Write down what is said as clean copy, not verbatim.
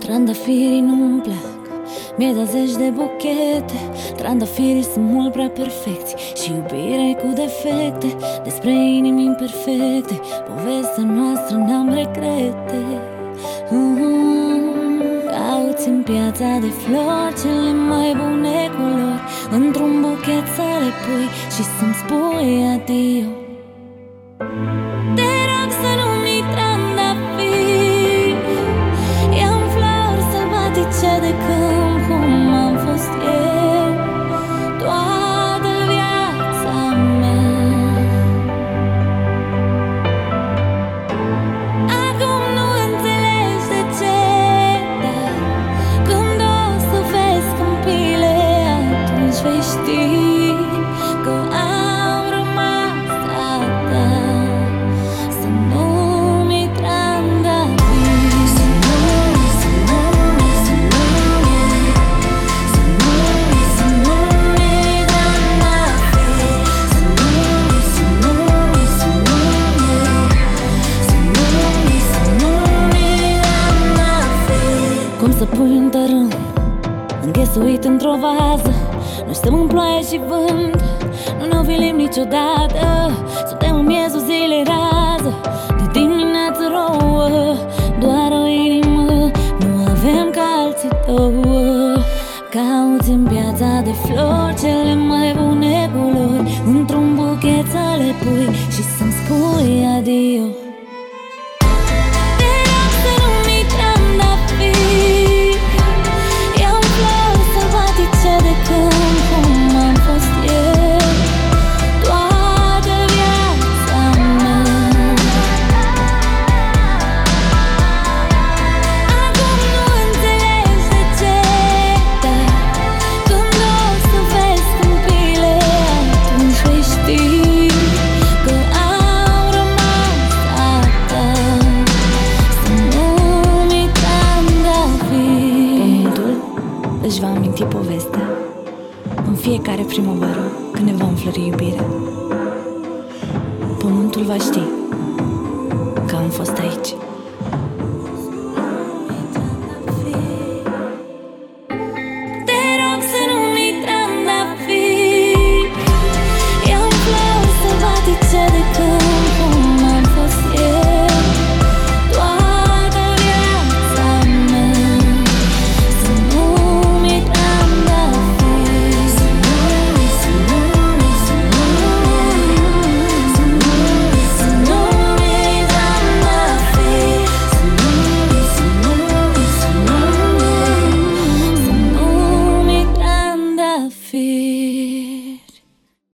Trandafirii nu-mi plac, mi-ai dat zeci de buchete. Trandafirii sunt mult prea perfecți și iubirea cu defecte. Despre inimi imperfecte, povestea noastră n-am regrete. Cauți în piața de flori cele mai bune culori, într-un buchet să le pui și să-mi spui adio. Te rog să nu-mi trandafiri, ia-mi flori sălbatice de câmp, cum am fost eu toată viața mea. Acum nu înțelegi de ce, dar când o să vezi câmpile, atunci vei ști că am rămas a ta. Să nu-mi trandafiri, să nu-mi trandafiri, să nu-mi trandafiri. Cum să pui un tărâm înghesuit într-o vază? Noi stăm în ploaie și vânt, nu ne ovilim niciodată. Suntem în miezul zilei rază, de dimineață rouă, doar o inimă, nu avem ca alții două. Cauți în piața de flori cele mai bune culori, într-un buchet să le pui și să-mi spui adio. Te rog să nu-mi trandafiri, ia-mi flori sălbatice de câmp, cum am fost eu toată viața mea. Acum nu înțelegi de ce, dar când o să vezi câmpile, atunci vei ști că am rămas a ta. Să nu-mi trandafiri. Pământul își va aminti povestea în fiecare primăvară, când ne va înflori iubirea. Pământul va ști că am fost aici.